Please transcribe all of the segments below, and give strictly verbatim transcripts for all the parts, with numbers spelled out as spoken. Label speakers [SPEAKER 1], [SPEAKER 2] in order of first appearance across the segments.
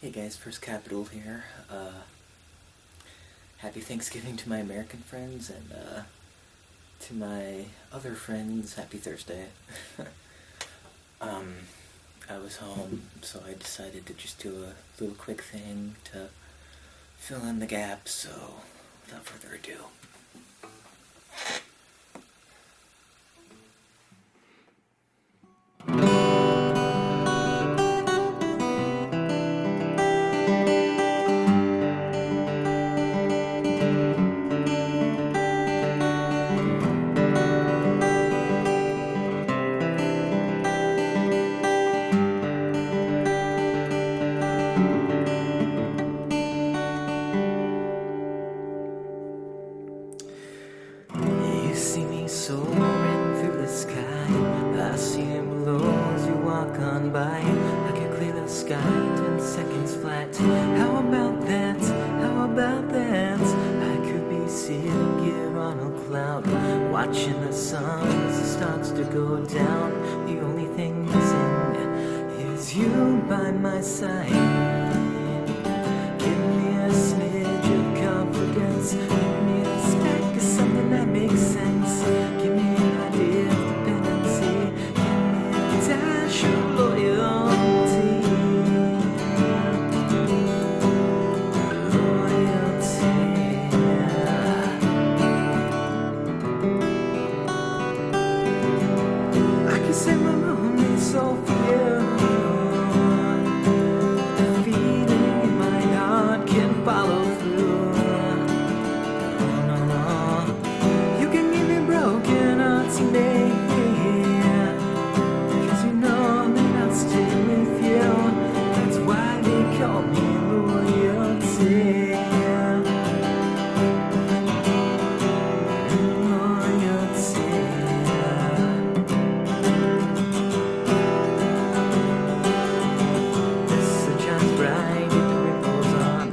[SPEAKER 1] Hey guys, First Capital here. Uh, happy Thanksgiving to my American friends, and uh, to my other friends, happy Thursday. um, I was home, so I decided to just do a little quick thing to fill in the gaps, so without further ado. You see me soaring through the sky, I see it below as you walk on by. I can clear the sky ten seconds flat. How about that? How about that? I could be sitting here on a cloud, watching the sun as it starts to go down. The only thing missing is you by my side. Give me a smidge of confidence, give me a speck of something that makes sense. Give me an idea of dependency, give me a dash of loyalty. Loyalty. I can say my lonely soul for you. Follow through. No, no, no. You can give me broken hearts today, 'cause you know that I'll stay with you. That's why they call me loyalty. Loyalty. The sun shines bright, the ripples on.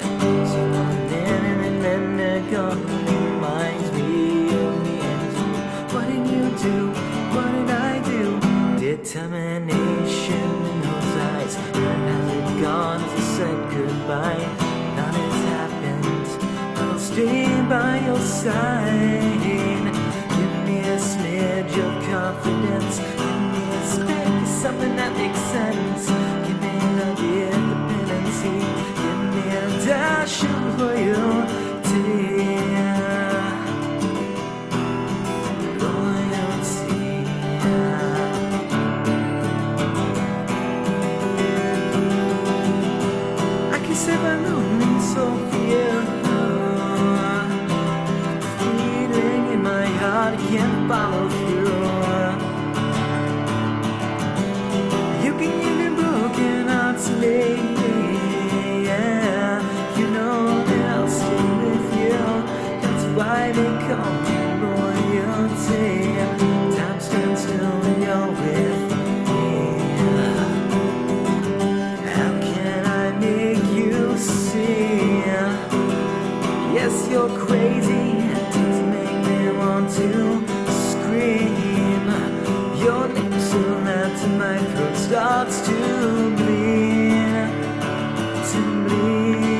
[SPEAKER 1] Reminds me of me and you. What did you do? What did I do? Determination in those eyes. Where has it gone as I said goodbye? None has happened. I'll stay by your side. Give me a smidge of confidence. Give me a speck of something that makes sense. Give me an idea of dependency. Give me a dash of loyalty. Set my lonely soul for you. Feeling in my heart, I can't follow through. You can give me broken hearts today. Yeah, you know that I'll stay with you. That's why they call me loyalty. Time stands still when you're with me. Yes, you're crazy, it does make me want to scream. Your lips so loud till my throat starts to bleed, to bleed.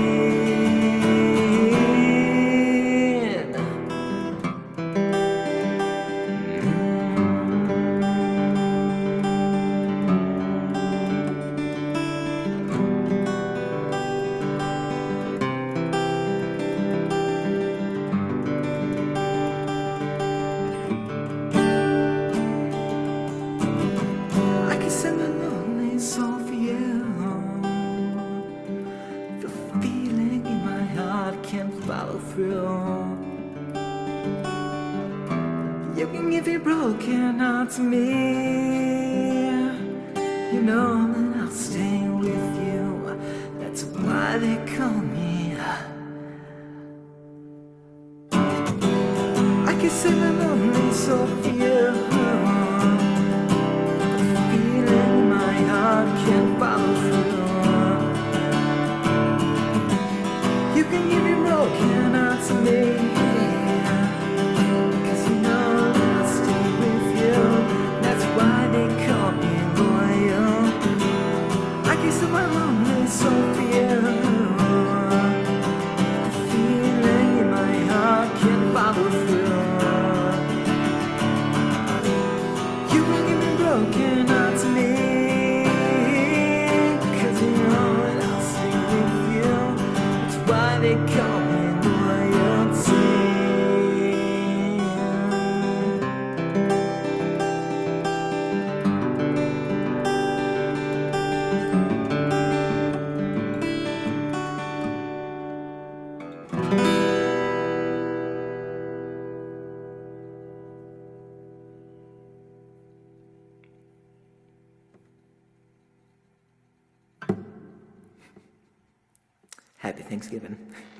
[SPEAKER 1] Send a lonely soul for you. The feeling in my heart can't follow through. You can give your broken heart to me. You know that I'll stay with you. That's why they call me. I can send a lonely soul for you. Can't follow through. You can give me broken hearts to me, 'cause you know that I'll stay with you. That's why they call me loyal. I can set my lonely so for you. The feeling in my heart can follow through. You bring me broken heart to me, 'cause you know that I'll stay with you. That's why they call me loyalty. Happy Thanksgiving.